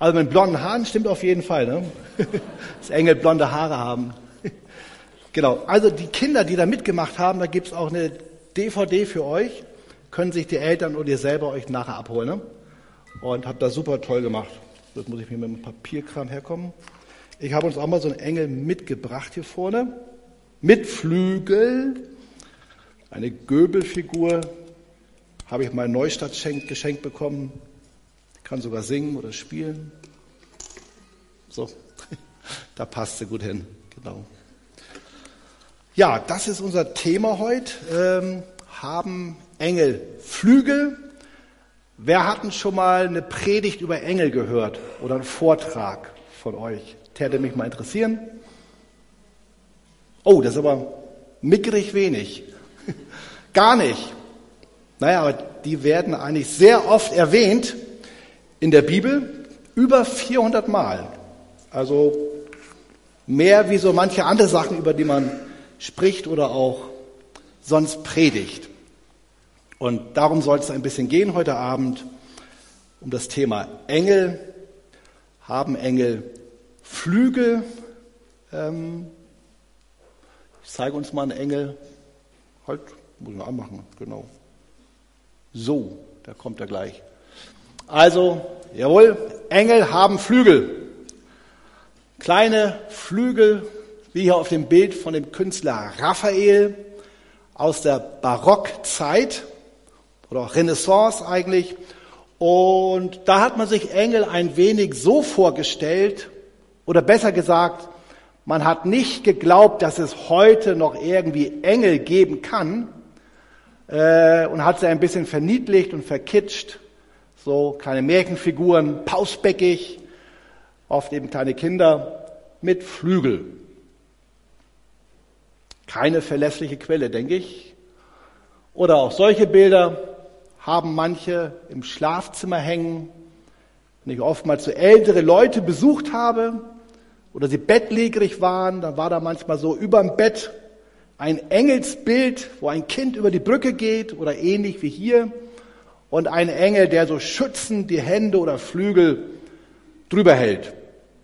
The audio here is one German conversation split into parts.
Also mit blonden Haaren stimmt auf jeden Fall, ne? Dass Engel blonde Haare haben. Genau, also die Kinder, die da mitgemacht haben, da gibt's auch eine DVD für euch. Können sich die Eltern oder ihr selber euch nachher abholen. Ne? Und habt das super toll gemacht. Jetzt muss ich mir mit dem Papierkram herkommen. Ich habe uns auch mal so einen Engel mitgebracht hier vorne. Mit Flügel. Eine Göbelfigur. Habe ich mal in Neustadt geschenkt bekommen. Kann sogar singen oder spielen. So, da passt sie gut hin. Genau. Ja, das ist unser Thema heute. Haben Engel Flügel? Wer hat denn schon mal eine Predigt über Engel gehört oder einen Vortrag von euch? Täte mich mal interessieren. Oh, das ist aber mickrig wenig. Gar nicht. Naja, aber die werden eigentlich sehr oft erwähnt in der Bibel, über 400 Mal. Also mehr wie so manche andere Sachen, über die man spricht oder auch sonst predigt. Und darum soll es ein bisschen gehen heute Abend, um das Thema Engel. Haben Engel Flügel? Ich zeige uns mal einen Engel. Halt, muss ich mal anmachen, genau. So, da kommt er gleich. Also, jawohl, Engel haben Flügel. Kleine Flügel, wie hier auf dem Bild von dem Künstler Raphael aus der Barockzeit oder auch Renaissance eigentlich. Und da hat man sich Engel ein wenig so vorgestellt, oder besser gesagt, man hat nicht geglaubt, dass es heute noch irgendwie Engel geben kann, und hat sie ein bisschen verniedlicht und verkitscht, so kleine Märchenfiguren, pausbäckig, oft eben kleine Kinder mit Flügel. Keine verlässliche Quelle, denke ich. Oder auch solche Bilder haben manche im Schlafzimmer hängen. Wenn ich oftmals so ältere Leute besucht habe oder sie bettlägerig waren, dann war da manchmal so überm Bett ein Engelsbild, wo ein Kind über die Brücke geht oder ähnlich wie hier und ein Engel, der so schützend die Hände oder Flügel drüber hält.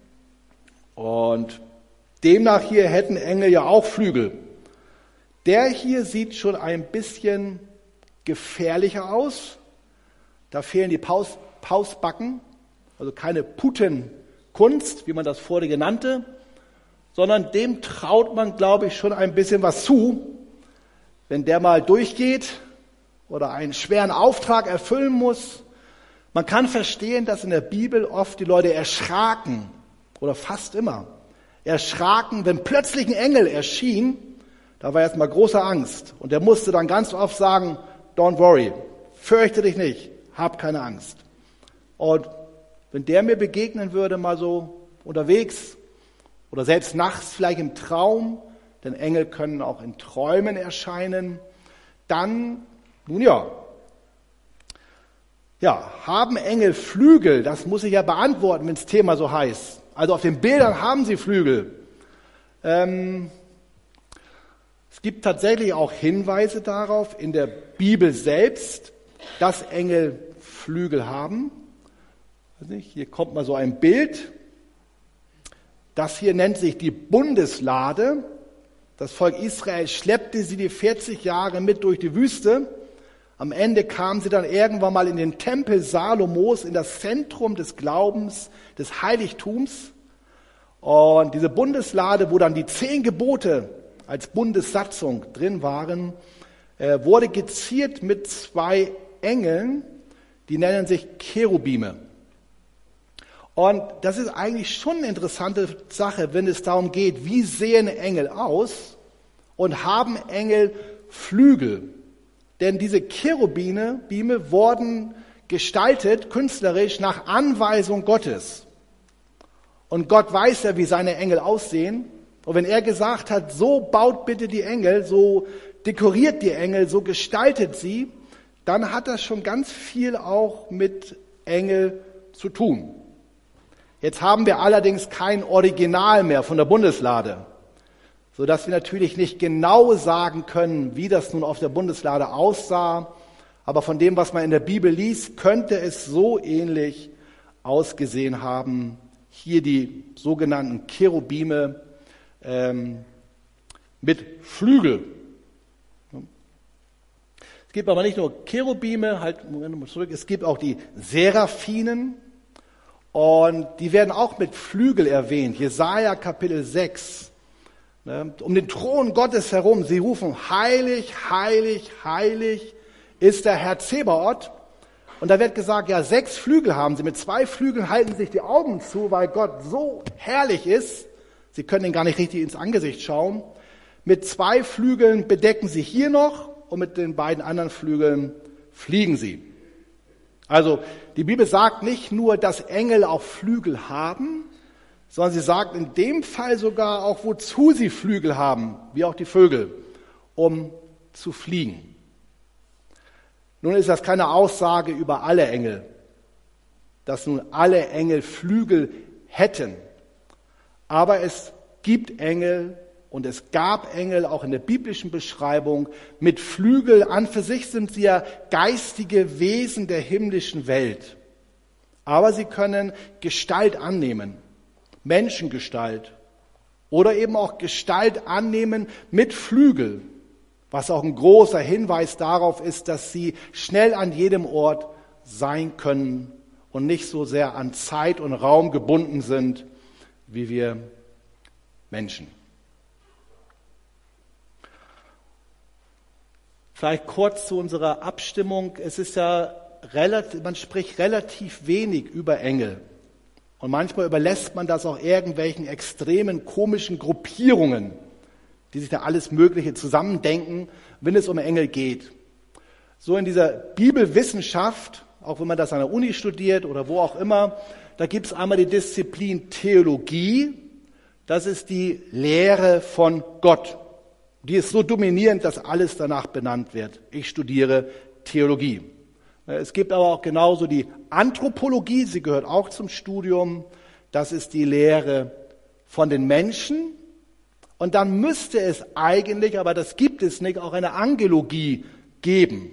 Und demnach hier hätten Engel ja auch Flügel. Der hier sieht schon ein bisschen gefährlicher aus. Da fehlen die Pausbacken, also keine Putenkunst, wie man das vorige nannte, sondern dem traut man, glaube ich, schon ein bisschen was zu, wenn der mal durchgeht oder einen schweren Auftrag erfüllen muss. Man kann verstehen, dass in der Bibel oft die Leute erschraken, oder fast immer, erschraken, wenn plötzlich ein Engel erschien. Da war erstmal große Angst. Und der musste dann ganz oft sagen, don't worry, fürchte dich nicht, hab keine Angst. Und wenn der mir begegnen würde, mal so unterwegs oder selbst nachts vielleicht im Traum, denn Engel können auch in Träumen erscheinen, dann, nun ja, haben Engel Flügel? Das muss ich ja beantworten, wenn das Thema so heißt. Also auf den Bildern haben sie Flügel. Es gibt tatsächlich auch Hinweise darauf in der Bibel selbst, dass Engel Flügel haben. Hier kommt mal so ein Bild. Das hier nennt sich die Bundeslade. Das Volk Israel schleppte sie die 40 Jahre mit durch die Wüste. Am Ende kamen sie dann irgendwann mal in den Tempel Salomos, in das Zentrum des Glaubens, des Heiligtums. Und diese Bundeslade, wo dann die 10 Gebote als Bundessatzung drin waren, wurde geziert mit 2 Engeln, die nennen sich Cherubime. Und das ist eigentlich schon eine interessante Sache, wenn es darum geht, wie sehen Engel aus und haben Engel Flügel. Denn diese Cherubime wurden gestaltet, künstlerisch, nach Anweisung Gottes. Und Gott weiß ja, wie seine Engel aussehen. Und wenn er gesagt hat, so baut bitte die Engel, so dekoriert die Engel, so gestaltet sie, dann hat das schon ganz viel auch mit Engel zu tun. Jetzt haben wir allerdings kein Original mehr von der Bundeslade, sodass wir natürlich nicht genau sagen können, wie das nun auf der Bundeslade aussah. Aber von dem, was man in der Bibel liest, könnte es so ähnlich ausgesehen haben. Hier die sogenannten Cherubime mit Flügel. Es gibt aber nicht nur Cherubime, Moment mal zurück, es gibt auch die Seraphinen und die werden auch mit Flügel erwähnt. Jesaja Kapitel 6. Um den Thron Gottes herum, sie rufen, heilig, heilig, heilig ist der Herr Zebaoth. Und da wird gesagt, ja, 6 Flügel haben sie. Mit 2 Flügeln halten sich die Augen zu, weil Gott so herrlich ist. Sie können ihn gar nicht richtig ins Angesicht schauen. Mit 2 Flügeln bedecken sie hier noch und mit den beiden anderen Flügeln fliegen sie. Also die Bibel sagt nicht nur, dass Engel auch Flügel haben, sondern sie sagt in dem Fall sogar auch, wozu sie Flügel haben, wie auch die Vögel, um zu fliegen. Nun ist das keine Aussage über alle Engel, dass nun alle Engel Flügel hätten. Aber es gibt Engel und es gab Engel auch in der biblischen Beschreibung mit Flügel. An für sich sind sie ja geistige Wesen der himmlischen Welt. Aber sie können Gestalt annehmen, Menschengestalt oder eben auch Gestalt annehmen mit Flügel, was auch ein großer Hinweis darauf ist, dass sie schnell an jedem Ort sein können und nicht so sehr an Zeit und Raum gebunden sind, wie wir Menschen. Vielleicht kurz zu unserer Abstimmung. Es ist ja man spricht relativ wenig über Engel. Und manchmal überlässt man das auch irgendwelchen extremen, komischen Gruppierungen, die sich da alles Mögliche zusammendenken, wenn es um Engel geht. So in dieser Bibelwissenschaft, auch wenn man das an der Uni studiert oder wo auch immer, da gibt es einmal die Disziplin Theologie. Das ist die Lehre von Gott. Die ist so dominierend, dass alles danach benannt wird. Ich studiere Theologie. Es gibt aber auch genauso die Anthropologie, sie gehört auch zum Studium. Das ist die Lehre von den Menschen. Und dann müsste es eigentlich, aber das gibt es nicht, auch eine Angelogie geben.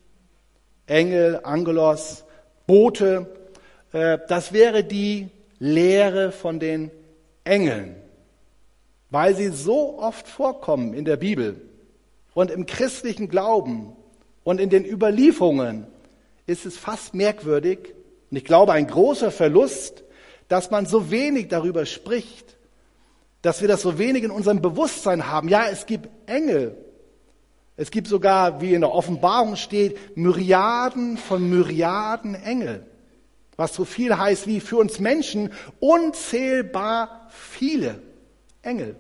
Engel, Angelos, Bote, das wäre die Lehre von den Engeln. Weil sie so oft vorkommen in der Bibel und im christlichen Glauben und in den Überlieferungen, ist es fast merkwürdig und ich glaube ein großer Verlust, dass man so wenig darüber spricht, dass wir das so wenig in unserem Bewusstsein haben. Ja, es gibt Engel. Es gibt sogar, wie in der Offenbarung steht, Myriaden von Myriaden Engel. Was so viel heißt wie für uns Menschen unzählbar viele Engel.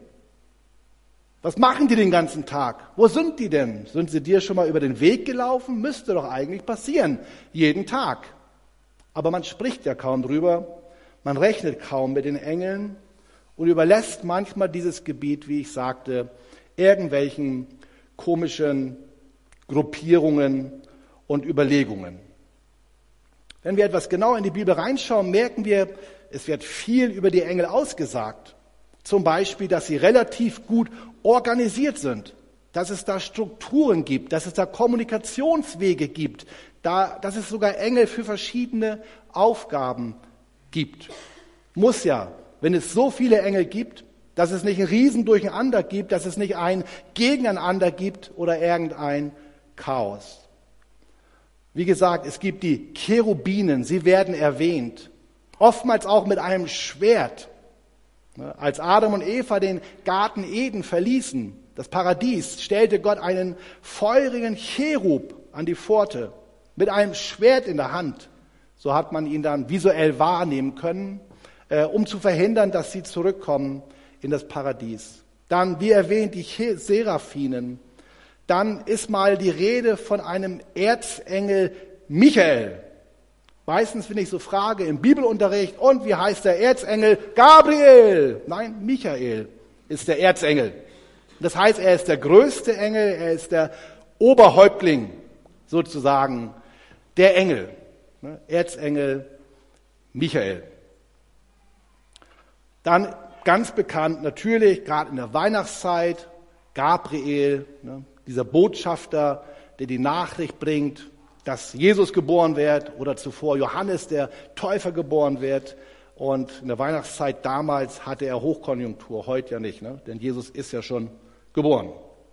Was machen die den ganzen Tag? Wo sind die denn? Sind sie dir schon mal über den Weg gelaufen? Müsste doch eigentlich passieren. Jeden Tag. Aber man spricht ja kaum drüber. Man rechnet kaum mit den Engeln und überlässt manchmal dieses Gebiet, wie ich sagte, irgendwelchen komischen Gruppierungen und Überlegungen. Wenn wir etwas genau in die Bibel reinschauen, merken wir, es wird viel über die Engel ausgesagt. Zum Beispiel, dass sie relativ gut organisiert sind, dass es da Strukturen gibt, dass es da Kommunikationswege gibt, dass es sogar Engel für verschiedene Aufgaben gibt. Muss ja, wenn es so viele Engel gibt, dass es nicht ein Riesendurcheinander gibt, dass es nicht ein Gegeneinander gibt oder irgendein Chaos. Wie gesagt, es gibt die Cherubinen, sie werden erwähnt, oftmals auch mit einem Schwert. Als Adam und Eva den Garten Eden verließen, das Paradies, stellte Gott einen feurigen Cherub an die Pforte mit einem Schwert in der Hand. So hat man ihn dann visuell wahrnehmen können, um zu verhindern, dass sie zurückkommen in das Paradies. Dann, wie erwähnt, die Seraphinen. Dann ist mal die Rede von einem Erzengel Michael. Meistens, wenn ich so frage im Bibelunterricht, und wie heißt der Erzengel? Gabriel! Nein, Michael ist der Erzengel. Das heißt, er ist der größte Engel, er ist der Oberhäuptling sozusagen der Engel. Erzengel Michael. Dann ganz bekannt natürlich, gerade in der Weihnachtszeit, Gabriel, dieser Botschafter, der die Nachricht bringt dass Jesus geboren wird oder zuvor Johannes der Täufer geboren wird. Und in der Weihnachtszeit damals hatte er Hochkonjunktur, heute ja nicht, ne? Denn Jesus ist ja schon geboren.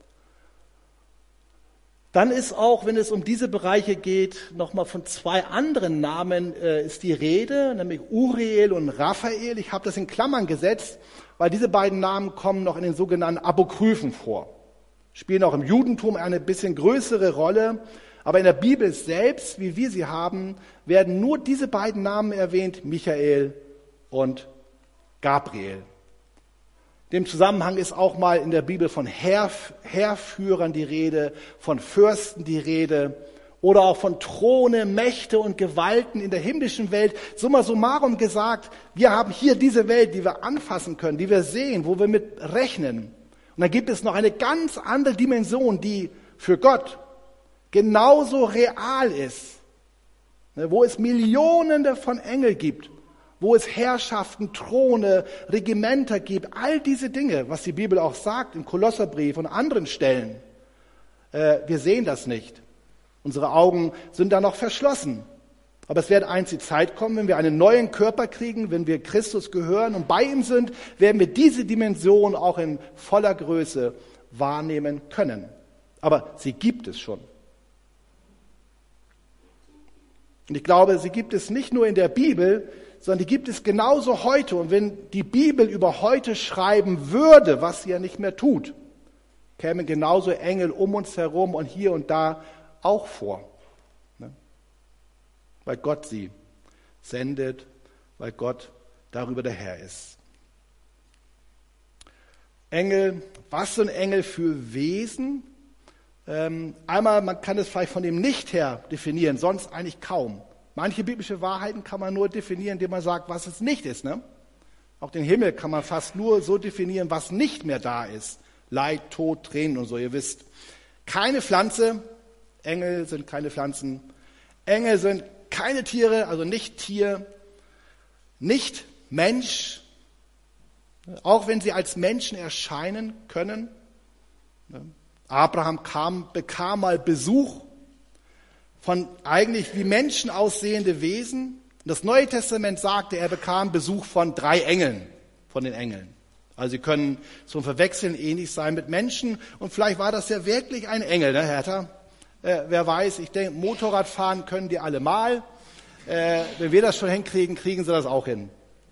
Dann ist auch, wenn es um diese Bereiche geht, nochmal von zwei anderen Namen ist die Rede, nämlich Uriel und Raphael. Ich habe das in Klammern gesetzt, weil diese beiden Namen kommen noch in den sogenannten Apokryphen vor. Spielen auch im Judentum eine bisschen größere Rolle. Aber in der Bibel selbst, wie wir sie haben, werden nur diese beiden Namen erwähnt, Michael und Gabriel. In dem Zusammenhang ist auch mal in der Bibel von Heerführern die Rede, von Fürsten die Rede oder auch von Throne, Mächte und Gewalten in der himmlischen Welt. Summa summarum gesagt, wir haben hier diese Welt, die wir anfassen können, die wir sehen, wo wir mit rechnen. Und dann gibt es noch eine ganz andere Dimension, die für Gott genauso real ist, wo es Millionen von Engeln gibt, wo es Herrschaften, Throne, Regimenter gibt, all diese Dinge, was die Bibel auch sagt im Kolosserbrief und anderen Stellen. Wir sehen das nicht. Unsere Augen sind da noch verschlossen. Aber es wird einst die Zeit kommen, wenn wir einen neuen Körper kriegen, wenn wir Christus gehören und bei ihm sind, werden wir diese Dimension auch in voller Größe wahrnehmen können. Aber sie gibt es schon. Und ich glaube, sie gibt es nicht nur in der Bibel, sondern die gibt es genauso heute. Und wenn die Bibel über heute schreiben würde, was sie ja nicht mehr tut, kämen genauso Engel um uns herum und hier und da auch vor. Weil Gott sie sendet, weil Gott darüber der Herr ist. Engel, was sind Engel für Wesen? Einmal, man kann es vielleicht von dem Nicht her definieren, sonst eigentlich kaum. Manche biblische Wahrheiten kann man nur definieren, indem man sagt, was es nicht ist. Ne? Auch den Himmel kann man fast nur so definieren, was nicht mehr da ist. Leid, Tod, Tränen und so, ihr wisst. Keine Pflanze, Engel sind keine Pflanzen. Engel sind keine Tiere, also nicht Tier, nicht Mensch, auch wenn sie als Menschen erscheinen können. Abraham bekam mal Besuch von eigentlich wie Menschen aussehende Wesen. Das Neue Testament sagte, er bekam Besuch von 3 Engeln, von den Engeln. Also sie können zum Verwechseln ähnlich sein mit Menschen. Und vielleicht war das ja wirklich ein Engel, ne, Hertha? Wer weiß, ich denke, Motorradfahren können die alle mal. Wenn wir das schon hinkriegen, kriegen sie das auch hin.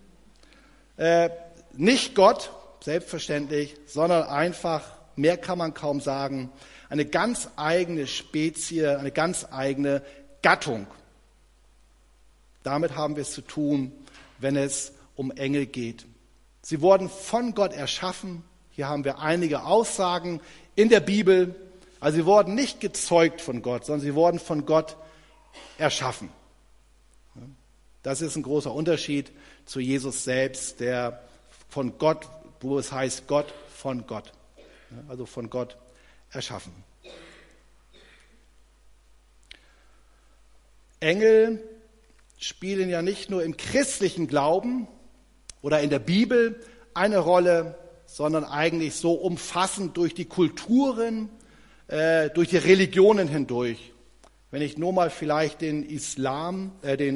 Nicht Gott, selbstverständlich, sondern einfach, mehr kann man kaum sagen, eine ganz eigene Spezie, eine ganz eigene Gattung. Damit haben wir es zu tun, wenn es um Engel geht. Sie wurden von Gott erschaffen. Hier haben wir einige Aussagen in der Bibel. Also sie wurden nicht gezeugt von Gott, sondern sie wurden von Gott erschaffen. Das ist ein großer Unterschied zu Jesus selbst, der von Gott, wo es heißt Gott von Gott. Also von Gott erschaffen. Engel spielen ja nicht nur im christlichen Glauben oder in der Bibel eine Rolle, sondern eigentlich so umfassend durch die Kulturen, durch die Religionen hindurch. Wenn ich nur mal vielleicht den Islam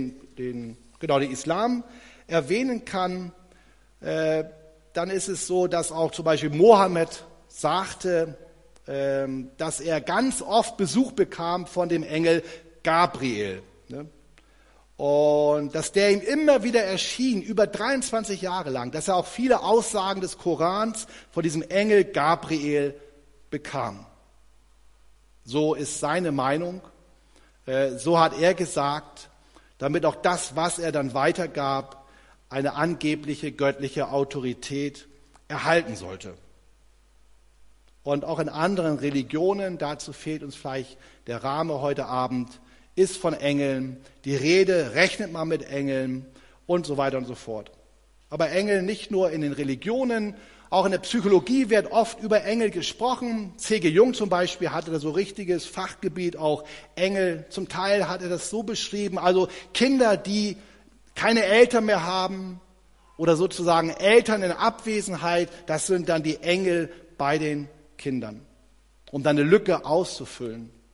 erwähnen kann, dann ist es so, dass auch zum Beispiel Mohammed sagte, dass er ganz oft Besuch bekam von dem Engel Gabriel. Ne? Und dass der ihm immer wieder erschien, über 23 Jahre lang, dass er auch viele Aussagen des Korans von diesem Engel Gabriel bekam. So ist seine Meinung, so hat er gesagt, damit auch das, was er dann weitergab, eine angebliche göttliche Autorität erhalten sollte. Und auch in anderen Religionen, dazu fehlt uns vielleicht der Rahmen heute Abend, ist von Engeln die Rede, rechnet man mit Engeln und so weiter und so fort. Aber Engel nicht nur in den Religionen, auch in der Psychologie wird oft über Engel gesprochen. C.G. Jung zum Beispiel hatte da so richtiges Fachgebiet, auch Engel. Zum Teil hat er das so beschrieben, also Kinder, die keine Eltern mehr haben oder sozusagen Eltern in Abwesenheit, das sind dann die Engel bei den Kindern, um dann eine Lücke auszufüllen.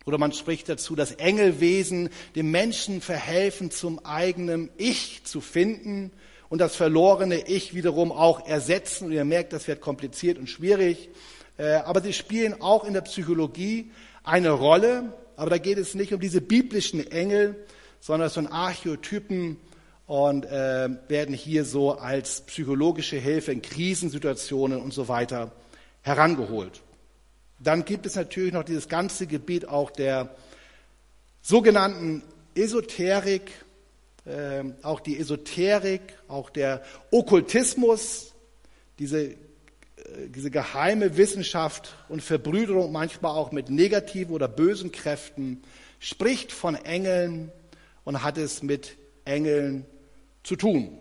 Oder man spricht dazu, dass Engelwesen dem Menschen verhelfen, zum eigenen Ich zu finden und das verlorene Ich wiederum auch ersetzen. Und ihr merkt, das wird kompliziert und schwierig. Aber sie spielen auch in der Psychologie eine Rolle. Aber da geht es nicht um diese biblischen Engel, sondern es sind Archetypen und werden hier so als psychologische Hilfe in Krisensituationen und so weiter herangeholt. Dann gibt es natürlich noch dieses ganze Gebiet auch der sogenannten Esoterik, auch die Esoterik, auch der Okkultismus, diese geheime Wissenschaft und Verbrüderung manchmal auch mit negativen oder bösen Kräften, spricht von Engeln und hat es mit Engeln zu tun.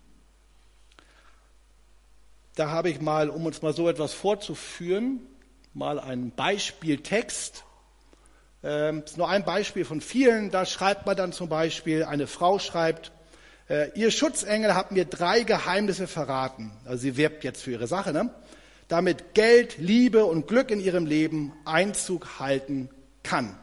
Da habe ich mal, um uns mal so etwas vorzuführen, mal einen Beispieltext. Das ist nur ein Beispiel von vielen. Da schreibt man dann zum Beispiel, eine Frau schreibt, ihr Schutzengel hat mir 3 Geheimnisse verraten. Also sie wirbt jetzt für ihre Sache, ne? Damit Geld, Liebe und Glück in ihrem Leben Einzug halten kann.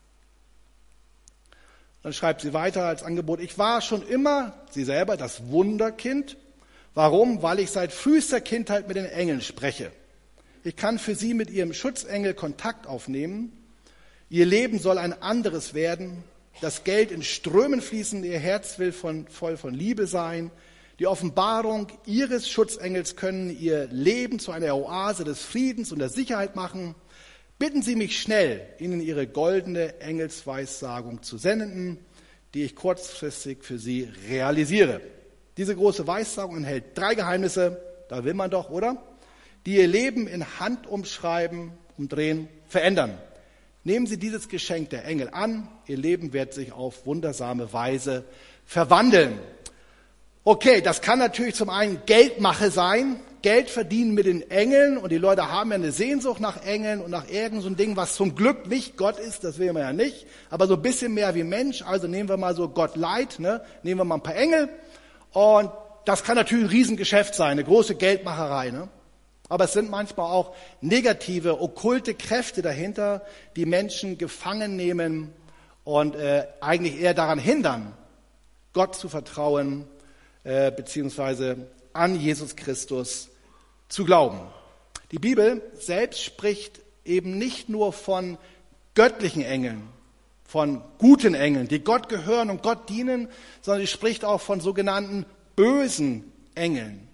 Dann schreibt sie weiter als Angebot, ich war schon immer, sie selber, das Wunderkind. Warum? Weil ich seit frühester Kindheit mit den Engeln spreche. Ich kann für sie mit ihrem Schutzengel Kontakt aufnehmen. Ihr Leben soll ein anderes werden. Das Geld in Strömen fließen, ihr Herz will voll von Liebe sein. Die Offenbarung ihres Schutzengels können ihr Leben zu einer Oase des Friedens und der Sicherheit machen. Bitten Sie mich schnell, Ihnen Ihre goldene Engelsweissagung zu senden, die ich kurzfristig für Sie realisiere. Diese große Weissagung enthält 3 Geheimnisse, da will man doch, oder? Die Ihr Leben in Handumschreiben, umdrehen, verändern. Nehmen Sie dieses Geschenk der Engel an, Ihr Leben wird sich auf wundersame Weise verwandeln. Okay, das kann natürlich zum einen Geldmache sein, Geld verdienen mit den Engeln und die Leute haben ja eine Sehnsucht nach Engeln und nach irgend so ein Ding, was zum Glück nicht Gott ist, das will man ja nicht, aber so ein bisschen mehr wie Mensch, also nehmen wir mal so Gott light, ne? Nehmen wir mal ein paar Engel und das kann natürlich ein Riesengeschäft sein, eine große Geldmacherei, ne? Aber es sind manchmal auch negative, okkulte Kräfte dahinter, die Menschen gefangen nehmen und eigentlich eher daran hindern, Gott zu vertrauen, beziehungsweise an Jesus Christus zu glauben. Die Bibel selbst spricht eben nicht nur von göttlichen Engeln, von guten Engeln, die Gott gehören und Gott dienen, sondern sie spricht auch von sogenannten bösen Engeln.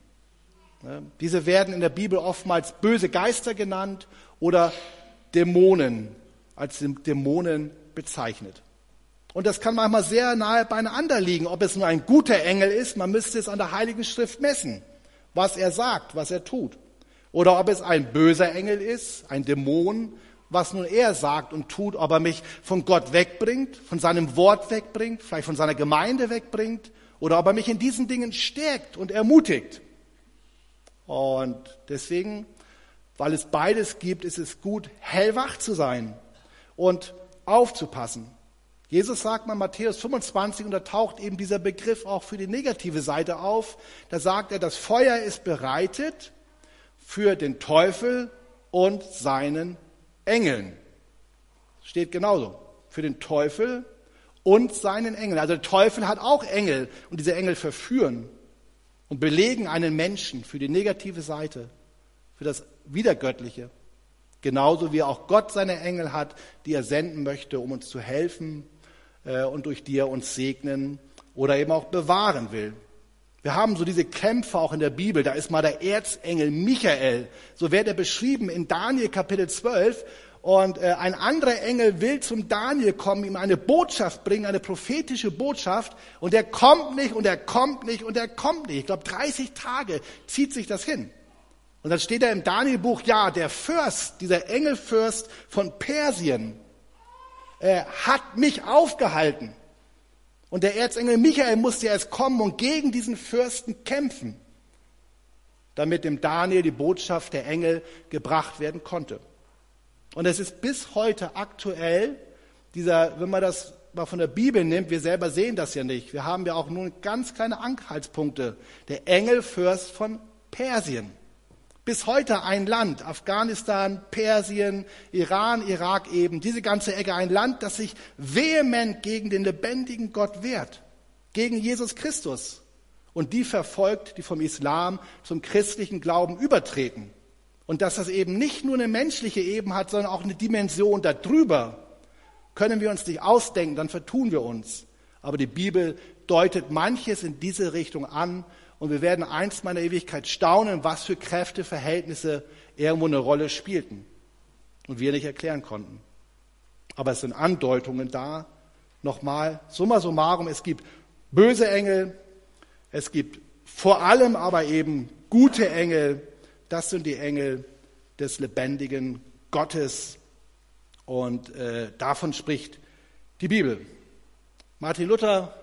Diese werden in der Bibel oftmals böse Geister genannt oder Dämonen, als Dämonen bezeichnet. Und das kann manchmal sehr nahe beieinander liegen, ob es nur ein guter Engel ist, man müsste es an der Heiligen Schrift messen, was er sagt, was er tut. Oder ob es ein böser Engel ist, ein Dämon, was nun er sagt und tut, ob er mich von Gott wegbringt, von seinem Wort wegbringt, vielleicht von seiner Gemeinde wegbringt, oder ob er mich in diesen Dingen stärkt und ermutigt. Und deswegen, weil es beides gibt, ist es gut, hellwach zu sein und aufzupassen. Jesus sagt mal in Matthäus 25, und da taucht eben dieser Begriff auch für die negative Seite auf. Da sagt er, das Feuer ist bereitet für den Teufel und seinen Engeln. Steht genauso. Für den Teufel und seinen Engeln. Also der Teufel hat auch Engel und diese Engel verführen und belegen einen Menschen für die negative Seite, für das Widergöttliche. Genauso wie auch Gott seine Engel hat, die er senden möchte, um uns zu helfen und durch die er uns segnen oder eben auch bewahren will. Wir haben so diese Kämpfe auch in der Bibel. Da ist mal der Erzengel Michael. So wird er beschrieben in Daniel Kapitel 12. Und ein anderer Engel will zum Daniel kommen, ihm eine Botschaft bringen, eine prophetische Botschaft. Und er kommt nicht und er kommt nicht und er kommt nicht. Ich glaube, 30 Tage zieht sich das hin. Und dann steht da im Danielbuch, ja, der Fürst, dieser Engelfürst von Persien, hat mich aufgehalten. Und der Erzengel Michael musste erst kommen und gegen diesen Fürsten kämpfen, damit dem Daniel die Botschaft der Engel gebracht werden konnte. Und es ist bis heute aktuell, wenn man das mal von der Bibel nimmt, wir selber sehen das ja nicht. Wir haben ja auch nur ganz kleine Anhaltspunkte. Der Engelfürst von Persien. Bis heute ein Land, Afghanistan, Persien, Iran, Irak eben, diese ganze Ecke, ein Land, das sich vehement gegen den lebendigen Gott wehrt, gegen Jesus Christus. Und die verfolgt, die vom Islam zum christlichen Glauben übertreten. Und dass das eben nicht nur eine menschliche Ebene hat, sondern auch eine Dimension darüber, können wir uns nicht ausdenken, dann vertun wir uns. Aber die Bibel deutet manches in diese Richtung an. Und wir werden einst mal in der Ewigkeit staunen, was für Kräfteverhältnisse irgendwo eine Rolle spielten und wir nicht erklären konnten. Aber es sind Andeutungen da. Nochmal, summa summarum, es gibt böse Engel, es gibt vor allem aber eben gute Engel. Das sind die Engel des lebendigen Gottes. Und davon spricht die Bibel. Martin Luther,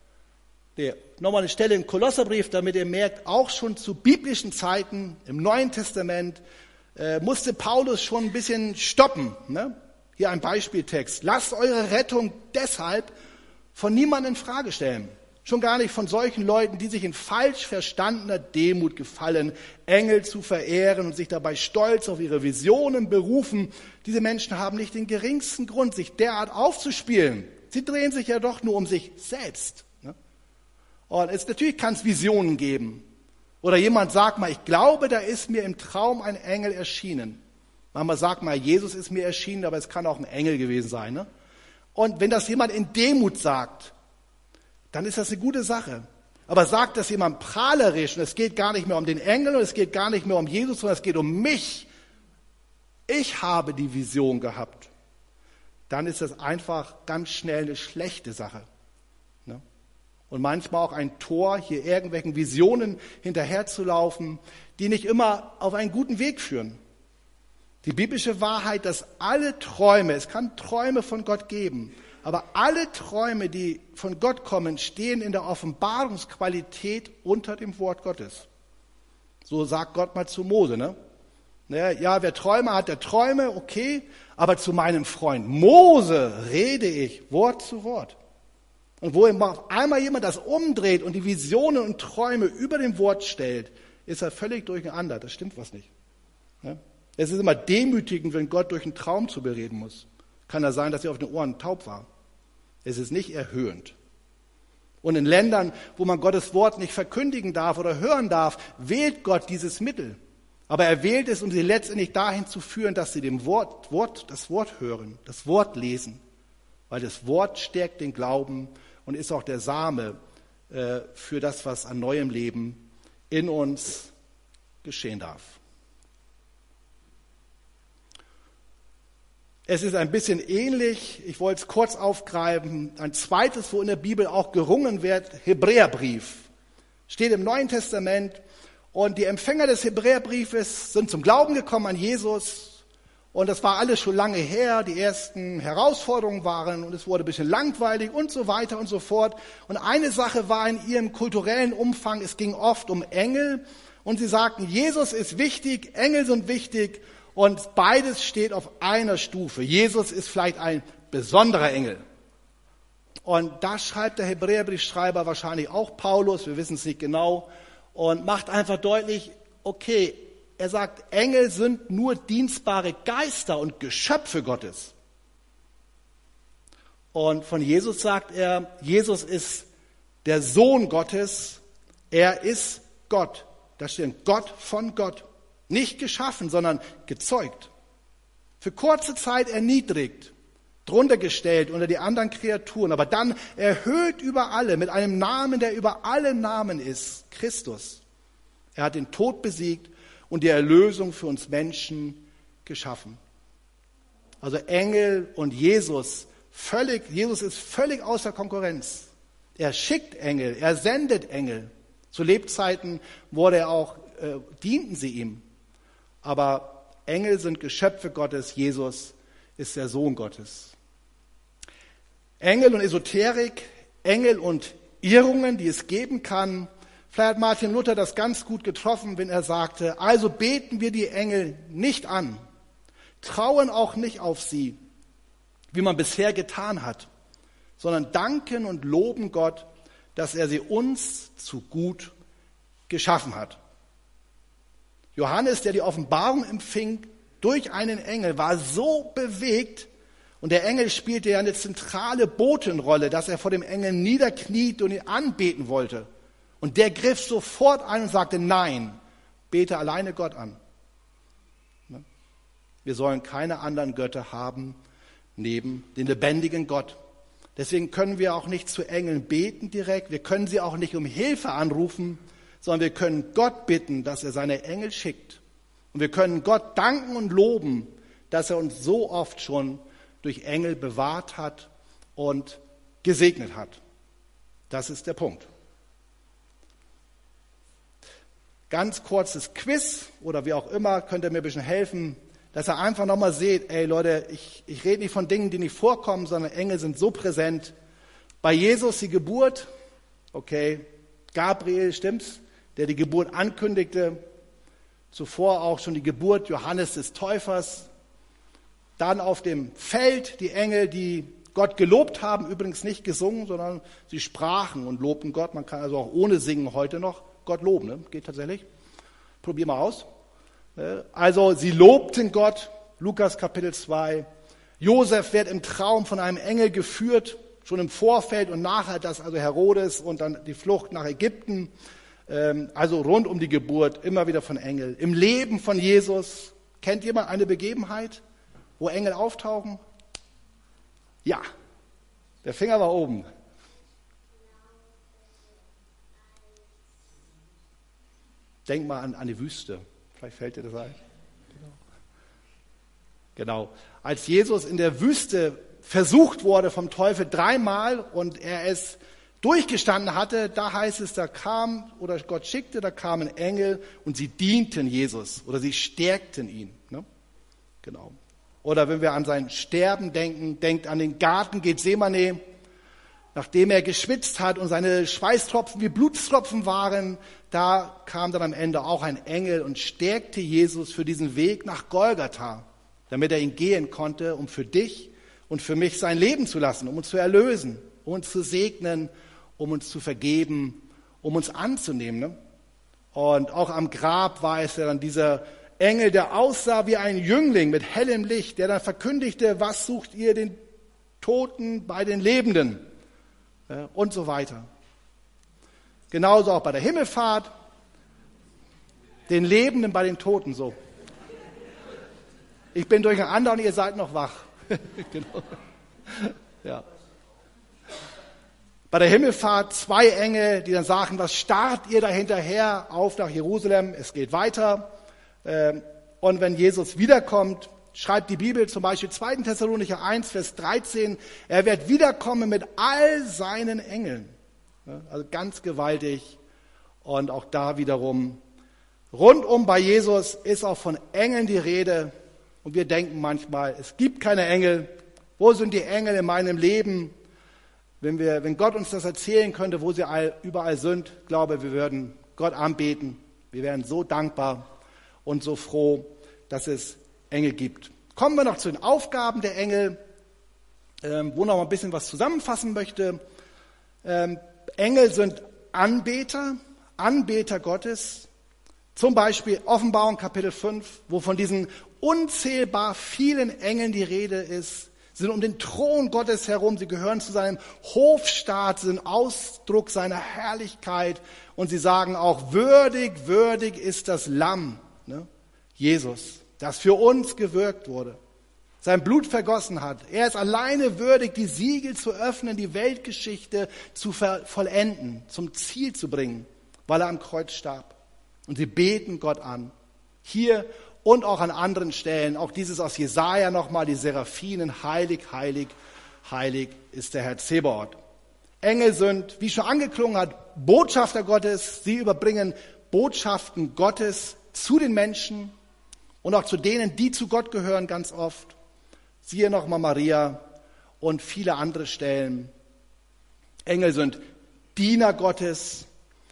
nochmal eine Stelle im Kolosserbrief, damit ihr merkt, auch schon zu biblischen Zeiten im Neuen Testament musste Paulus schon ein bisschen stoppen. Ne? Hier ein Beispieltext. Lasst eure Rettung deshalb von niemandem in Frage stellen. Schon gar nicht von solchen Leuten, die sich in falsch verstandener Demut gefallen, Engel zu verehren und sich dabei stolz auf ihre Visionen berufen. Diese Menschen haben nicht den geringsten Grund, sich derart aufzuspielen. Sie drehen sich ja doch nur um sich selbst. Und natürlich kann es Visionen geben. Oder jemand sagt mal, ich glaube, da ist mir im Traum ein Engel erschienen. Manchmal sagt mal, Jesus ist mir erschienen, aber es kann auch ein Engel gewesen sein. Ne? Und wenn das jemand in Demut sagt, dann ist das eine gute Sache. Aber sagt das jemand prahlerisch, und es geht gar nicht mehr um den Engel und es geht gar nicht mehr um Jesus, sondern es geht um mich. Ich habe die Vision gehabt. Dann ist das einfach ganz schnell eine schlechte Sache. Und manchmal auch ein Tor, hier irgendwelchen Visionen hinterherzulaufen, die nicht immer auf einen guten Weg führen. Die biblische Wahrheit, dass alle Träume, es kann Träume von Gott geben, aber alle Träume, die von Gott kommen, stehen in der Offenbarungsqualität unter dem Wort Gottes. So sagt Gott mal zu Mose, ne? Ja, wer Träume hat, der Träume, okay, aber zu meinem Freund Mose rede ich Wort zu Wort. Und wo auf einmal jemand das umdreht und die Visionen und Träume über dem Wort stellt, ist er völlig durcheinander. Das stimmt was nicht. Es ist immer demütigend, wenn Gott durch einen Traum zu bereden muss. Kann ja sein, dass er auf den Ohren taub war. Es ist nicht erhöhend. Und in Ländern, wo man Gottes Wort nicht verkündigen darf oder hören darf, wählt Gott dieses Mittel. Aber er wählt es, um sie letztendlich dahin zu führen, dass sie das Wort hören, das Wort lesen. Weil das Wort stärkt den Glauben und ist auch der Same für das, was an neuem Leben in uns geschehen darf. Es ist ein bisschen ähnlich, ich wollte es kurz aufgreifen, ein zweites, wo in der Bibel auch gerungen wird, Hebräerbrief. Steht im Neuen Testament und die Empfänger des Hebräerbriefes sind zum Glauben gekommen an Jesus. Und das war alles schon lange her, die ersten Herausforderungen waren und es wurde ein bisschen langweilig und so weiter und so fort. Und eine Sache war in ihrem kulturellen Umfang, es ging oft um Engel und sie sagten, Jesus ist wichtig, Engel sind wichtig und beides steht auf einer Stufe. Jesus ist vielleicht ein besonderer Engel. Und da schreibt der Hebräerbriefschreiber wahrscheinlich auch Paulus, wir wissen es nicht genau, und macht einfach deutlich, okay, er sagt, Engel sind nur dienstbare Geister und Geschöpfe Gottes. Und von Jesus sagt er, Jesus ist der Sohn Gottes, er ist Gott. Da steht Gott von Gott. Nicht geschaffen, sondern gezeugt. Für kurze Zeit erniedrigt, drunter gestellt unter die anderen Kreaturen, aber dann erhöht über alle, mit einem Namen, der über alle Namen ist, Christus. Er hat den Tod besiegt und die Erlösung für uns Menschen geschaffen. Also Engel und Jesus ist völlig außer Konkurrenz. Er schickt Engel, er sendet Engel. Zu Lebzeiten dienten sie ihm. Aber Engel sind Geschöpfe Gottes, Jesus ist der Sohn Gottes. Engel und Esoterik, Engel und Irrungen, die es geben kann. Vielleicht hat Martin Luther das ganz gut getroffen, wenn er sagte, also beten wir die Engel nicht an, trauen auch nicht auf sie, wie man bisher getan hat, sondern danken und loben Gott, dass er sie uns zu gut geschaffen hat. Johannes, der die Offenbarung empfing durch einen Engel, war so bewegt, und der Engel spielte ja eine zentrale Botenrolle, dass er vor dem Engel niederkniet und ihn anbeten wollte. Und der griff sofort ein und sagte, nein, bete alleine Gott an. Wir sollen keine anderen Götter haben neben den lebendigen Gott. Deswegen können wir auch nicht zu Engeln beten direkt. Wir können sie auch nicht um Hilfe anrufen, sondern wir können Gott bitten, dass er seine Engel schickt. Und wir können Gott danken und loben, dass er uns so oft schon durch Engel bewahrt hat und gesegnet hat. Das ist der Punkt. Ganz kurzes Quiz oder wie auch immer, könnt ihr mir ein bisschen helfen, dass ihr einfach nochmal seht, ey Leute, ich rede nicht von Dingen, die nicht vorkommen, sondern Engel sind so präsent. Bei Jesus die Geburt, okay, Gabriel, stimmt's, der die Geburt ankündigte, zuvor auch schon die Geburt Johannes des Täufers, dann auf dem Feld die Engel, die Gott gelobt haben, übrigens nicht gesungen, sondern sie sprachen und lobten Gott. Man kann also auch ohne Singen heute noch Gott loben, ne? Geht tatsächlich. Probier mal aus. Also sie lobten Gott, Lukas Kapitel 2. Josef wird im Traum von einem Engel geführt, schon im Vorfeld und nachher das, also Herodes und dann die Flucht nach Ägypten. Also rund um die Geburt, immer wieder von Engeln. Im Leben von Jesus, kennt jemand eine Begebenheit, wo Engel auftauchen? Ja, der Finger war oben. Denk mal an die Wüste. Vielleicht fällt dir das ein. Genau. Als Jesus in der Wüste versucht wurde vom Teufel 3-mal und er es durchgestanden hatte, da heißt es, da kam, oder Gott schickte, da kamen Engel und sie dienten Jesus oder sie stärkten ihn. Ne? Genau. Oder wenn wir an sein Sterben denken, denkt an den Garten Gethsemane, nachdem er geschwitzt hat und seine Schweißtropfen wie Blutstropfen waren, da kam dann am Ende auch ein Engel und stärkte Jesus für diesen Weg nach Golgatha, damit er ihn gehen konnte, um für dich und für mich sein Leben zu lassen, um uns zu erlösen, um uns zu segnen, um uns zu vergeben, um uns anzunehmen. Ne? Und auch am Grab war es ja dann dieser Engel, der aussah wie ein Jüngling mit hellem Licht, der dann verkündigte, was sucht ihr den Toten bei den Lebenden? Und so weiter. Genauso auch bei der Himmelfahrt, den Lebenden bei den Toten so. Ich bin durcheinander und ihr seid noch wach. Genau. Ja. Bei der Himmelfahrt 2 Engel, die dann sagen, was starrt ihr da hinterher auf nach Jerusalem? Es geht weiter. Und wenn Jesus wiederkommt, schreibt die Bibel zum Beispiel 2. Thessalonicher 1, Vers 13, er wird wiederkommen mit all seinen Engeln. Also ganz gewaltig. Und auch da wiederum, rundum bei Jesus ist auch von Engeln die Rede. Und wir denken manchmal, es gibt keine Engel. Wo sind die Engel in meinem Leben? Wenn Gott uns das erzählen könnte, wo sie überall sind, glaube, wir würden Gott anbeten. Wir wären so dankbar und so froh, dass es Engel gibt. Kommen wir noch zu den Aufgaben der Engel, wo noch mal ein bisschen was zusammenfassen möchte. Engel sind Anbeter Gottes. Zum Beispiel Offenbarung Kapitel 5, wo von diesen unzählbar vielen Engeln die Rede ist. Sie sind um den Thron Gottes herum, sie gehören zu seinem Hofstaat, sie sind Ausdruck seiner Herrlichkeit und sie sagen auch, würdig ist das Lamm, ne? Jesus, das für uns gewirkt wurde, sein Blut vergossen hat. Er ist alleine würdig, die Siegel zu öffnen, die Weltgeschichte zu vollenden, zum Ziel zu bringen, weil er am Kreuz starb. Und sie beten Gott an. Hier und auch an anderen Stellen, auch dieses aus Jesaja nochmal, die Seraphinen, heilig, heilig, heilig ist der Herr Zebaoth. Engel sind, wie schon angeklungen hat, Botschafter Gottes. Sie überbringen Botschaften Gottes zu den Menschen und auch zu denen, die zu Gott gehören, ganz oft. Siehe nochmal Maria und viele andere Stellen. Engel sind Diener Gottes.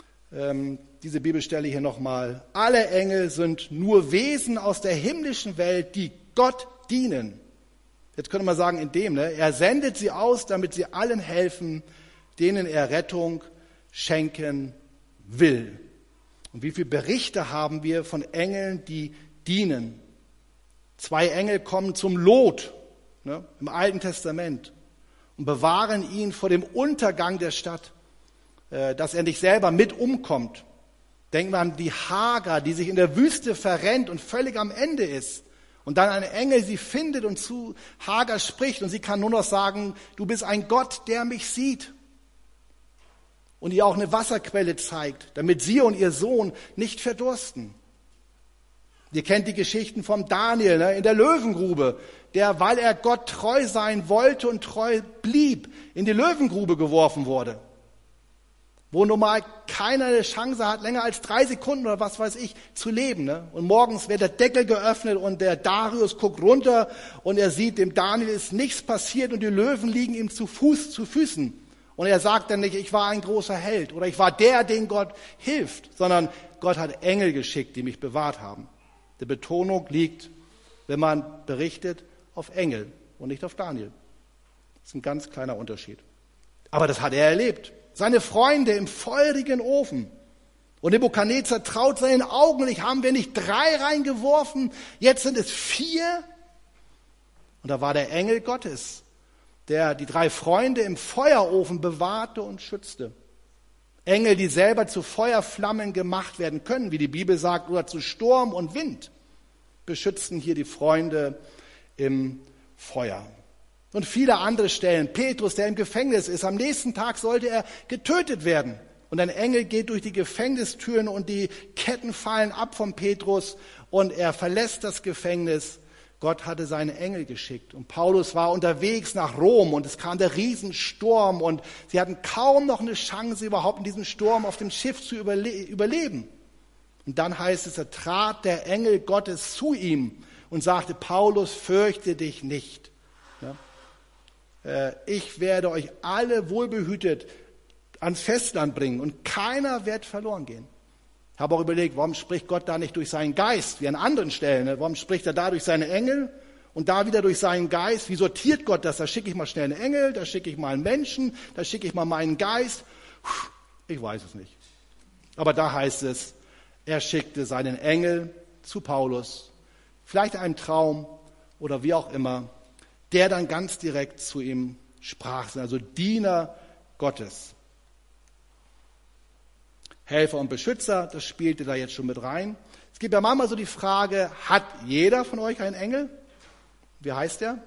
Diese Bibelstelle hier nochmal. Alle Engel sind nur Wesen aus der himmlischen Welt, die Gott dienen. Jetzt könnte man sagen, er sendet sie aus, damit sie allen helfen, denen er Rettung schenken will. Und wie viele Berichte haben wir von Engeln, die dienen? 2 Engel kommen zum Lot, ne, im Alten Testament und bewahren ihn vor dem Untergang der Stadt, dass er nicht selber mit umkommt. Denken wir an die Hagar, die sich in der Wüste verrennt und völlig am Ende ist. Und dann ein Engel sie findet und zu Hagar spricht und sie kann nur noch sagen, du bist ein Gott, der mich sieht. Und ihr auch eine Wasserquelle zeigt, damit sie und ihr Sohn nicht verdursten. Ihr kennt die Geschichten vom Daniel, ne, in der Löwengrube, der, weil er Gott treu sein wollte und treu blieb, in die Löwengrube geworfen wurde. Wo normal keiner eine Chance hat, länger als 3 Sekunden oder was weiß ich, zu leben. Ne? Und morgens wird der Deckel geöffnet und der Darius guckt runter und er sieht, dem Daniel ist nichts passiert und die Löwen liegen ihm zu Füßen. Und er sagt dann nicht, ich war ein großer Held oder ich war der, den Gott hilft, sondern Gott hat Engel geschickt, die mich bewahrt haben. Die Betonung liegt, wenn man berichtet, auf Engel und nicht auf Daniel. Das ist ein ganz kleiner Unterschied. Aber das hat er erlebt. Seine Freunde im feurigen Ofen. Und Nebukadnezar traut seinen Augen nicht. Haben wir nicht 3 reingeworfen? Jetzt sind es 4. Und da war der Engel Gottes, der die 3 Freunde im Feuerofen bewahrte und schützte. Engel, die selber zu Feuerflammen gemacht werden können, wie die Bibel sagt, oder zu Sturm und Wind, beschützten hier die Freunde im Feuer. Und viele andere Stellen. Petrus, der im Gefängnis ist, am nächsten Tag sollte er getötet werden. Und ein Engel geht durch die Gefängnistüren und die Ketten fallen ab von Petrus und er verlässt das Gefängnis. Gott hatte seinen Engel geschickt. Und Paulus war unterwegs nach Rom und es kam der Riesensturm und sie hatten kaum noch eine Chance, überhaupt in diesem Sturm auf dem Schiff zu überleben. Und dann heißt es, da trat der Engel Gottes zu ihm und sagte, Paulus, fürchte dich nicht. Ja? Ich werde euch alle wohlbehütet ans Festland bringen und keiner wird verloren gehen. Ich habe auch überlegt, warum spricht Gott da nicht durch seinen Geist, wie an anderen Stellen? Ne? Warum spricht er da durch seine Engel und da wieder durch seinen Geist? Wie sortiert Gott das? Da schicke ich mal schnell einen Engel, da schicke ich mal einen Menschen, da schicke ich mal meinen Geist. Ich weiß es nicht. Aber da heißt es, er schickte seinen Engel zu Paulus, vielleicht einen Traum oder wie auch immer, der dann ganz direkt zu ihm sprach, also Diener Gottes. Helfer und Beschützer, das spielte da jetzt schon mit rein. Es gibt ja manchmal so die Frage, hat jeder von euch einen Engel? Wie heißt der?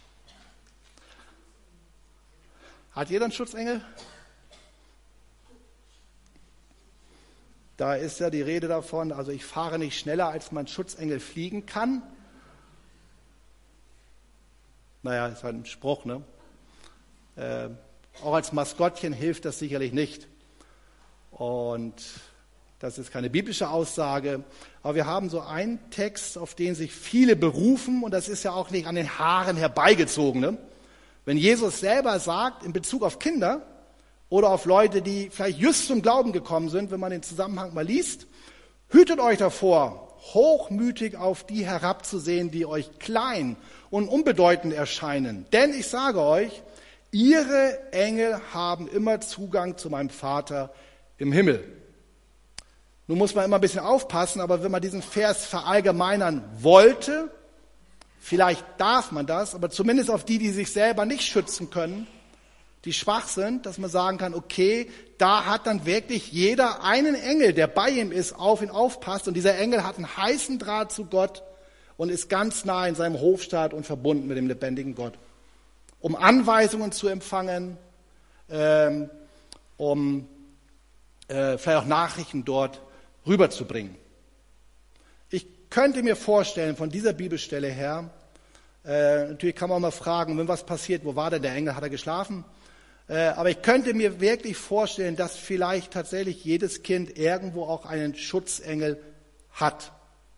Hat jeder einen Schutzengel? Da ist ja die Rede davon, also ich fahre nicht schneller, als mein Schutzengel fliegen kann. Naja, ist halt ein Spruch, ne? Auch als Maskottchen hilft das sicherlich nicht. Und das ist keine biblische Aussage. Aber wir haben so einen Text, auf den sich viele berufen. Und das ist ja auch nicht an den Haaren herbeigezogen. Ne? Wenn Jesus selber sagt, in Bezug auf Kinder oder auf Leute, die vielleicht just zum Glauben gekommen sind, wenn man den Zusammenhang mal liest, hütet euch davor, hochmütig auf die herabzusehen, die euch klein und unbedeutend erscheinen. Denn ich sage euch, ihre Engel haben immer Zugang zu meinem Vater im Himmel. Nun muss man immer ein bisschen aufpassen, aber wenn man diesen Vers verallgemeinern wollte, vielleicht darf man das, aber zumindest auf die sich selber nicht schützen können, die schwach sind, dass man sagen kann, okay, da hat dann wirklich jeder einen Engel, der bei ihm ist, auf ihn aufpasst. Und dieser Engel hat einen heißen Draht zu Gott und ist ganz nah in seinem Hofstaat und verbunden mit dem lebendigen Gott. Um Anweisungen zu empfangen, um vielleicht auch Nachrichten dort rüberzubringen. Ich könnte mir vorstellen, von dieser Bibelstelle her, natürlich kann man mal fragen, wenn was passiert, wo war denn der Engel, hat er geschlafen? Aber ich könnte mir wirklich vorstellen, dass vielleicht tatsächlich jedes Kind irgendwo auch einen Schutzengel hat.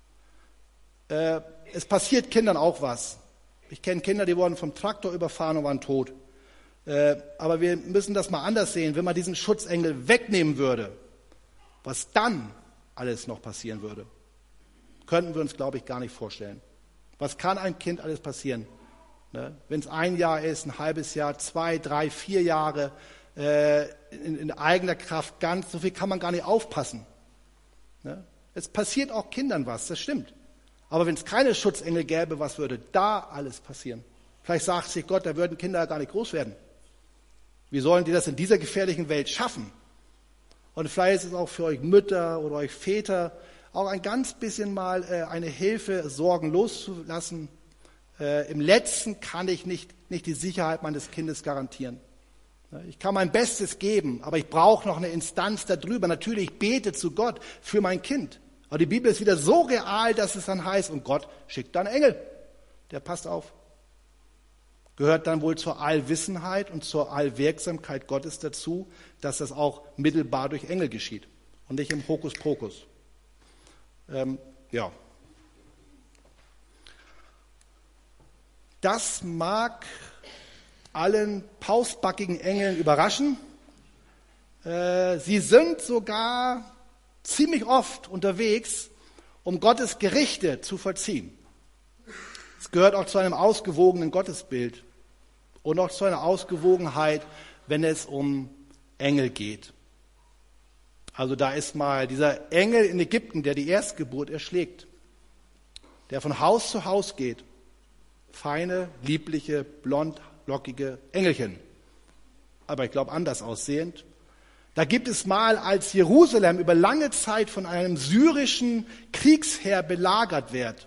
Es passiert Kindern auch was. Ich kenne Kinder, die wurden vom Traktor überfahren und waren tot. Aber wir müssen das mal anders sehen. Wenn man diesen Schutzengel wegnehmen würde, was dann alles noch passieren würde, könnten wir uns, glaube ich, gar nicht vorstellen. Was kann ein Kind alles passieren? Ne? Wenn es 1 Jahr ist, ein halbes Jahr, 2, 3, 4 Jahre, in eigener Kraft, ganz so viel kann man gar nicht aufpassen. Ne? Es passiert auch Kindern was, das stimmt. Aber wenn es keine Schutzengel gäbe, was würde da alles passieren? Vielleicht sagt sich Gott, da würden Kinder gar nicht groß werden. Wie sollen die das in dieser gefährlichen Welt schaffen? Und vielleicht ist es auch für euch Mütter oder euch Väter auch ein ganz bisschen mal eine Hilfe, Sorgen loszulassen. Im Letzten kann ich nicht die Sicherheit meines Kindes garantieren. Ich kann mein Bestes geben, aber ich brauche noch eine Instanz darüber. Natürlich, ich bete zu Gott für mein Kind. Aber die Bibel ist wieder so real, dass es dann heißt, und Gott schickt dann Engel. Der passt auf. Gehört dann wohl zur Allwissenheit und zur Allwirksamkeit Gottes dazu, dass das auch mittelbar durch Engel geschieht und nicht im Hokuspokus. Ja. Das mag allen pausbackigen Engeln überraschen. Sie sind sogar ziemlich oft unterwegs, um Gottes Gerichte zu vollziehen. Es gehört auch zu einem ausgewogenen Gottesbild und auch zu einer Ausgewogenheit, wenn es um Engel geht. Also da ist mal dieser Engel in Ägypten, der die Erstgeburt erschlägt, der von Haus zu Haus geht. Feine, liebliche, blondlockige Engelchen. Aber ich glaube anders aussehend. Da gibt es mal, als Jerusalem über lange Zeit von einem syrischen Kriegsheer belagert wird.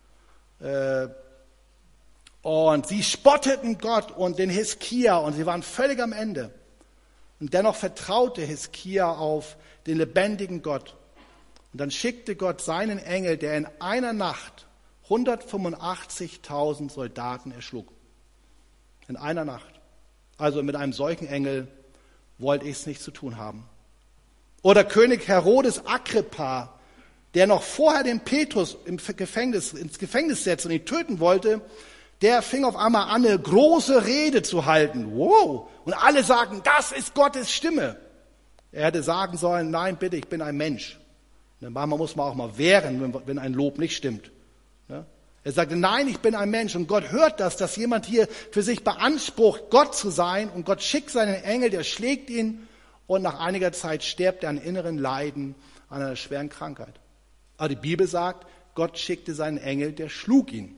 Und sie spotteten Gott und den Hiskia und sie waren völlig am Ende. Und dennoch vertraute Hiskia auf den lebendigen Gott. Und dann schickte Gott seinen Engel, der in einer Nacht 185.000 Soldaten erschlug. In einer Nacht. Also mit einem solchen Engel wollte ich es nicht zu tun haben. Oder König Herodes Agrippa, der noch vorher den Petrus ins Gefängnis setzte und ihn töten wollte, der fing auf einmal an, eine große Rede zu halten. Wow! Und alle sagten, das ist Gottes Stimme. Er hätte sagen sollen, nein, bitte, ich bin ein Mensch. Manchmal muss man auch mal wehren, wenn ein Lob nicht stimmt. Er sagte, nein, ich bin ein Mensch. Und Gott hört das, dass jemand hier für sich beansprucht, Gott zu sein. Und Gott schickt seinen Engel, der schlägt ihn. Und nach einiger Zeit stirbt er an inneren Leiden, an einer schweren Krankheit. Aber die Bibel sagt, Gott schickte seinen Engel, der schlug ihn.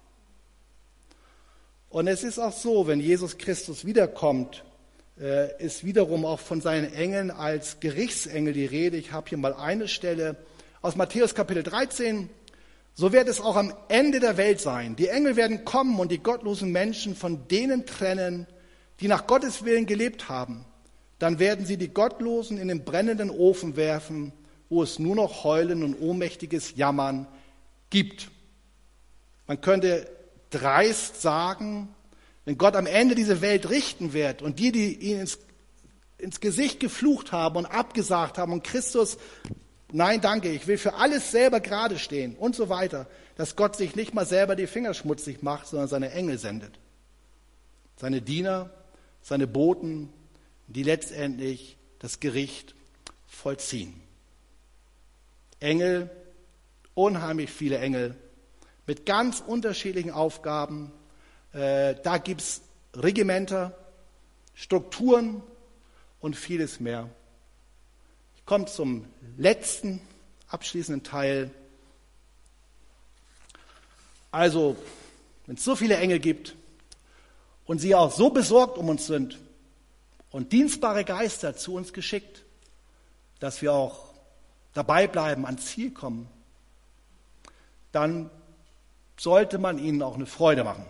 Und es ist auch so, wenn Jesus Christus wiederkommt, ist wiederum auch von seinen Engeln als Gerichtsengel die Rede. Ich habe hier mal eine Stelle aus Matthäus Kapitel 13. So wird es auch am Ende der Welt sein. Die Engel werden kommen und die gottlosen Menschen von denen trennen, die nach Gottes Willen gelebt haben. Dann werden sie die Gottlosen in den brennenden Ofen werfen, wo es nur noch Heulen und ohnmächtiges Jammern gibt. Man könnte dreist sagen, wenn Gott am Ende diese Welt richten wird und die ihn ins Gesicht geflucht haben und abgesagt haben und Christus, nein, danke, ich will für alles selber gerade stehen und so weiter, dass Gott sich nicht mal selber die Finger schmutzig macht, sondern seine Engel sendet. Seine Diener, seine Boten, die letztendlich das Gericht vollziehen. Engel, unheimlich viele Engel, mit ganz unterschiedlichen Aufgaben. Da gibt es Regimenter, Strukturen und vieles mehr. Ich komme zum letzten, abschließenden Teil. Also, wenn es so viele Engel gibt und sie auch so besorgt um uns sind und dienstbare Geister zu uns geschickt, dass wir auch dabei bleiben, ans Ziel kommen, dann sollte man ihnen auch eine Freude machen.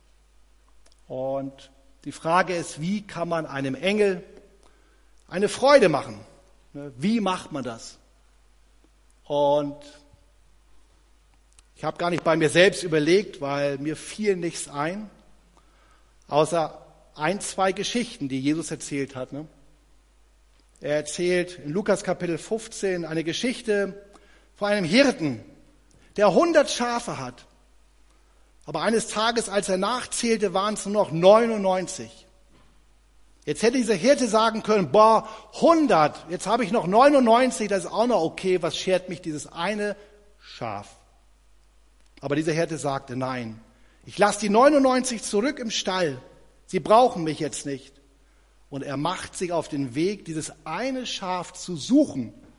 Und die Frage ist, wie kann man einem Engel eine Freude machen? Wie macht man das? Und ich habe gar nicht bei mir selbst überlegt, weil mir fiel nichts ein, außer 1, 2 Geschichten, die Jesus erzählt hat. Er erzählt in Lukas Kapitel 15 eine Geschichte von einem Hirten, der 100 Schafe hat. Aber eines Tages, als er nachzählte, waren es nur noch 99. Jetzt hätte dieser Hirte sagen können, 100, jetzt habe ich noch 99, das ist auch noch okay, was schert mich dieses eine Schaf? Aber dieser Hirte sagte, nein, ich lasse die 99 zurück im Stall, sie brauchen mich jetzt nicht. Und er macht sich auf den Weg, dieses eine Schaf zu suchen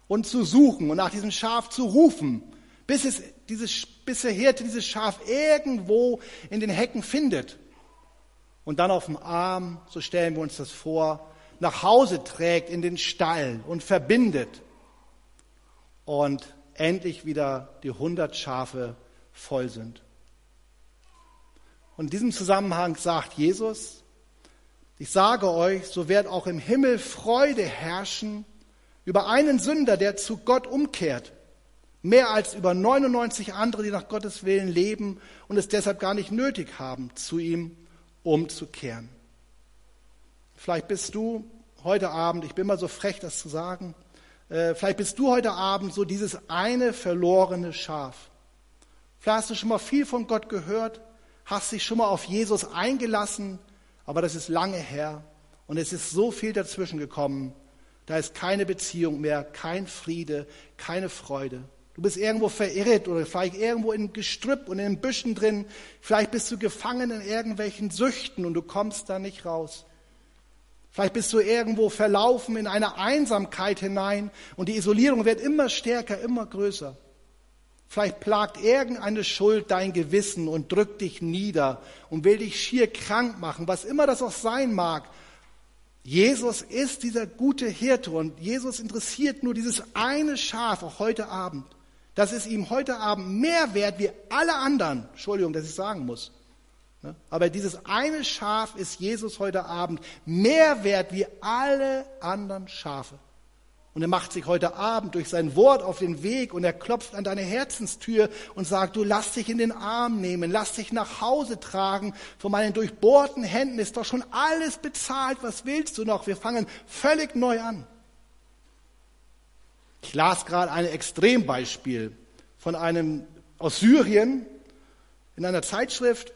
und zu suchen und nach diesem Schaf zu rufen, bis der Hirte dieses Schaf irgendwo in den Hecken findet und dann auf dem Arm, so stellen wir uns das vor, nach Hause trägt in den Stall und verbindet und endlich wieder die 100 Schafe voll sind. Und in diesem Zusammenhang sagt Jesus, ich sage euch, so wird auch im Himmel Freude herrschen über einen Sünder, der zu Gott umkehrt, mehr als über 99 andere, die nach Gottes Willen leben und es deshalb gar nicht nötig haben, zu ihm umzukehren. Vielleicht bist du heute Abend, ich bin mal so frech, das zu sagen, vielleicht bist du heute Abend so dieses eine verlorene Schaf. Vielleicht hast du schon mal viel von Gott gehört, hast dich schon mal auf Jesus eingelassen, aber das ist lange her und es ist so viel dazwischen gekommen. Da ist keine Beziehung mehr, kein Friede, keine Freude. Du bist irgendwo verirrt oder vielleicht irgendwo in Gestrüpp und in den Büschen drin. Vielleicht bist du gefangen in irgendwelchen Süchten und du kommst da nicht raus. Vielleicht bist du irgendwo verlaufen in eine Einsamkeit hinein und die Isolierung wird immer stärker, immer größer. Vielleicht plagt irgendeine Schuld dein Gewissen und drückt dich nieder und will dich schier krank machen, was immer das auch sein mag. Jesus ist dieser gute Hirte und Jesus interessiert nur dieses eine Schaf, auch heute Abend. Das ist ihm heute Abend mehr wert wie alle anderen. Entschuldigung, dass ich sagen muss. Aber dieses eine Schaf ist Jesus heute Abend mehr wert wie alle anderen Schafe. Und er macht sich heute Abend durch sein Wort auf den Weg und er klopft an deine Herzenstür und sagt, du lass dich in den Arm nehmen, lass dich nach Hause tragen. Von meinen durchbohrten Händen ist doch schon alles bezahlt. Was willst du noch? Wir fangen völlig neu an. Ich las gerade ein Extrembeispiel von einem aus Syrien in einer Zeitschrift.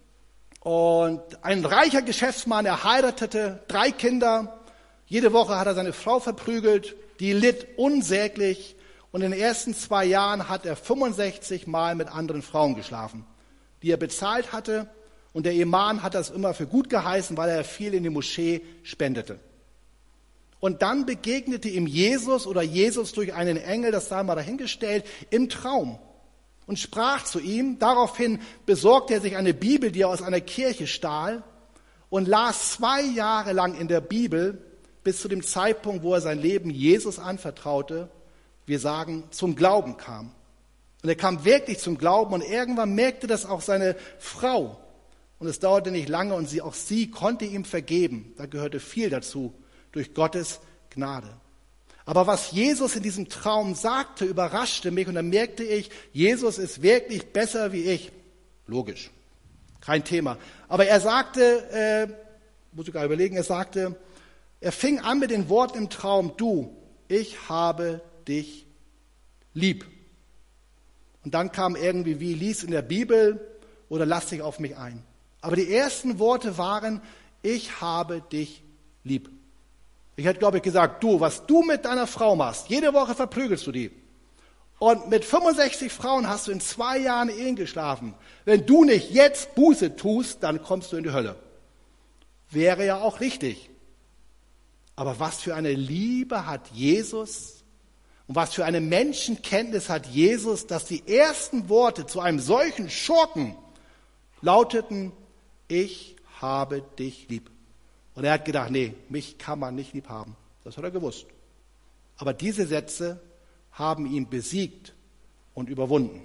Und ein reicher Geschäftsmann, er heiratete 3 Kinder. Jede Woche hat er seine Frau verprügelt. Die litt unsäglich und in den ersten 2 Jahren hat er 65 Mal mit anderen Frauen geschlafen, die er bezahlt hatte. Und der Ehemann hat das immer für gut geheißen, weil er viel in die Moschee spendete. Und dann begegnete ihm Jesus oder Jesus durch einen Engel, das sei mal dahingestellt, im Traum und sprach zu ihm. Daraufhin besorgte er sich eine Bibel, die er aus einer Kirche stahl und las 2 Jahre lang in der Bibel, bis zu dem Zeitpunkt, wo er sein Leben Jesus anvertraute, wir sagen, zum Glauben kam. Und er kam wirklich zum Glauben und irgendwann merkte das auch seine Frau. Und es dauerte nicht lange und auch sie konnte ihm vergeben. Da gehörte viel dazu, durch Gottes Gnade. Aber was Jesus in diesem Traum sagte, überraschte mich und dann merkte ich, Jesus ist wirklich besser wie ich. Logisch, kein Thema. Aber er sagte, muss ich gar überlegen, er fing an mit den Worten im Traum, du, ich habe dich lieb. Und dann kam irgendwie, wie lies in der Bibel oder lass dich auf mich ein. Aber die ersten Worte waren, ich habe dich lieb. Ich hätte, glaube ich, gesagt, du, was du mit deiner Frau machst, jede Woche verprügelst du die. Und mit 65 Frauen hast du in 2 Jahren Ehen geschlafen. Wenn du nicht jetzt Buße tust, dann kommst du in die Hölle. Wäre ja auch richtig. Aber was für eine Liebe hat Jesus und was für eine Menschenkenntnis hat Jesus, dass die ersten Worte zu einem solchen Schurken lauteten, ich habe dich lieb. Und er hat gedacht, nee, mich kann man nicht lieb haben. Das hat er gewusst. Aber diese Sätze haben ihn besiegt und überwunden.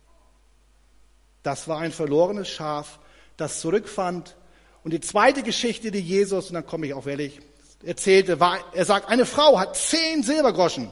Das war ein verlorenes Schaf, das zurückfand. Und die zweite Geschichte, die Jesus, und dann komme ich auch ehrlich, erzählte, er sagt, eine Frau hat 10 Silbergroschen.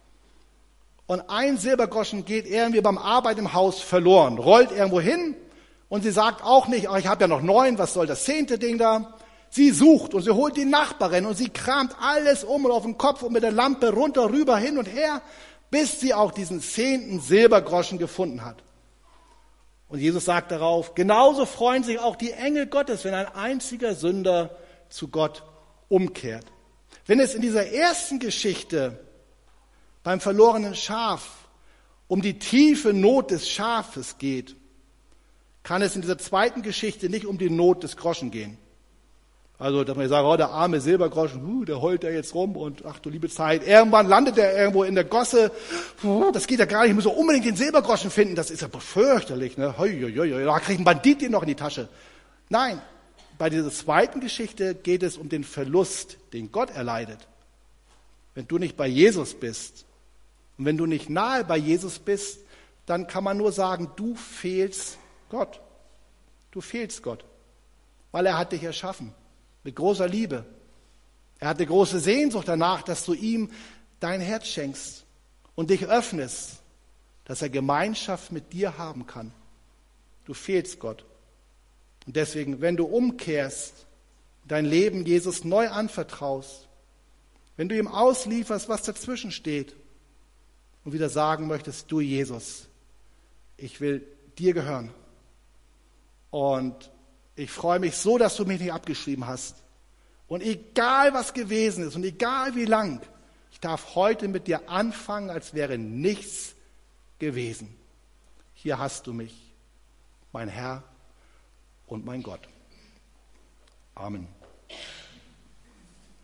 Und 1 Silbergroschen geht irgendwie beim Arbeiten im Haus verloren, rollt irgendwo hin und sie sagt auch nicht, ich habe ja noch 9, was soll das 10. Ding da? Sie sucht und sie holt die Nachbarin und sie kramt alles um und auf den Kopf und mit der Lampe runter, rüber, hin und her, bis sie auch diesen 10. Silbergroschen gefunden hat. Und Jesus sagt darauf, genauso freuen sich auch die Engel Gottes, wenn ein einziger Sünder zu Gott umkehrt. Wenn es in dieser ersten Geschichte beim verlorenen Schaf um die tiefe Not des Schafes geht, kann es in dieser zweiten Geschichte nicht um die Not des Groschen gehen. Also, dass man sagt, oh, der arme Silbergroschen, der heult da jetzt rum und ach du liebe Zeit. Irgendwann landet er irgendwo in der Gosse. Das geht ja gar nicht, ich muss doch unbedingt den Silbergroschen finden. Das ist ja fürchterlich, ne? Da kriegt ein Bandit den noch in die Tasche. Nein, bei dieser zweiten Geschichte geht es um den Verlust, den Gott erleidet. Wenn du nicht bei Jesus bist und wenn du nicht nahe bei Jesus bist, dann kann man nur sagen, du fehlst Gott. Du fehlst Gott, weil er hat dich erschaffen. Mit großer Liebe. Er hat eine große Sehnsucht danach, dass du ihm dein Herz schenkst und dich öffnest, dass er Gemeinschaft mit dir haben kann. Du fehlst Gott. Und deswegen, wenn du umkehrst, dein Leben Jesus neu anvertraust, wenn du ihm auslieferst, was dazwischen steht und wieder sagen möchtest, du Jesus, ich will dir gehören. Und ich freue mich so, dass du mich nicht abgeschrieben hast. Und egal, was gewesen ist und egal, wie lang, ich darf heute mit dir anfangen, als wäre nichts gewesen. Hier hast du mich, mein Herr und mein Gott. Amen.